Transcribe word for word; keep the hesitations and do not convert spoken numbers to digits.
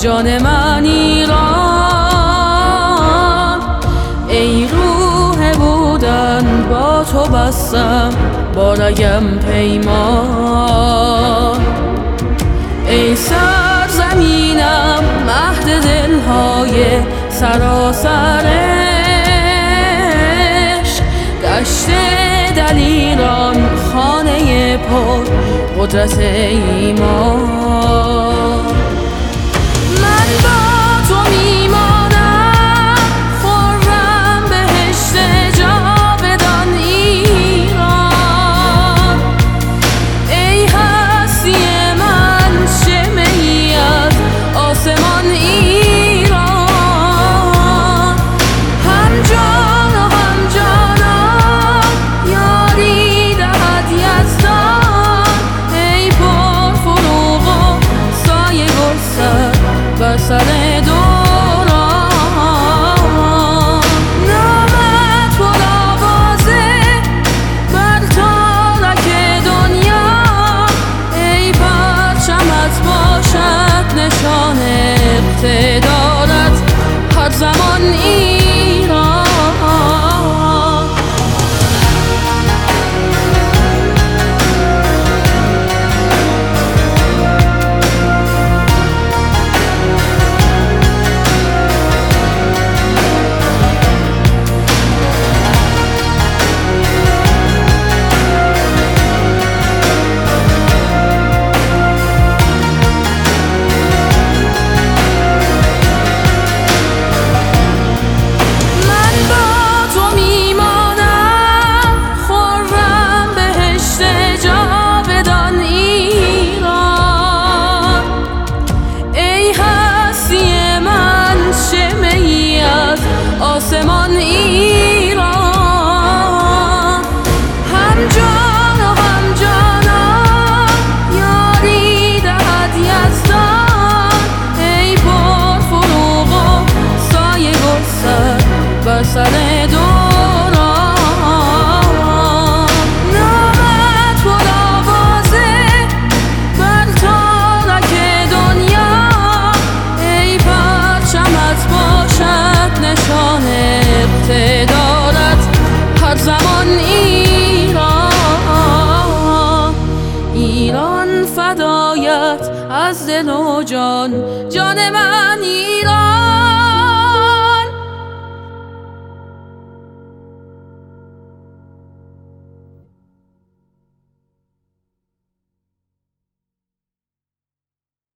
جان من ایران. ای روح بودن با تو بستم با رگم پیمان. ای سرزمینم مهد دلهای سراسر عشق، دشت دلیران خانه پر قدرت ایمان. من با تو میمانم خرم بهشت جاودان ایران. ای هستی من شمعی از آسمان ایران. هم جان و هم جانان یاری دهد یزدان. ای پر فروغ و سایه گستر بر سر دوران. نامت پر آوازه بر تارک دنیا. ای پرچمت باشد نشان اقتدارت هر زمان ایران. آسمان ایران. هم جان و هم جانان یاری دهد یزدان. ای پر فروغ و سایه گستر بر سر دوران. نامت پر آوازه بر تارک دنیا. ای پرچمت باشد نشان اقتدارت هر زمان ایران. ایران فدایت از دل و جان، جان من ایران.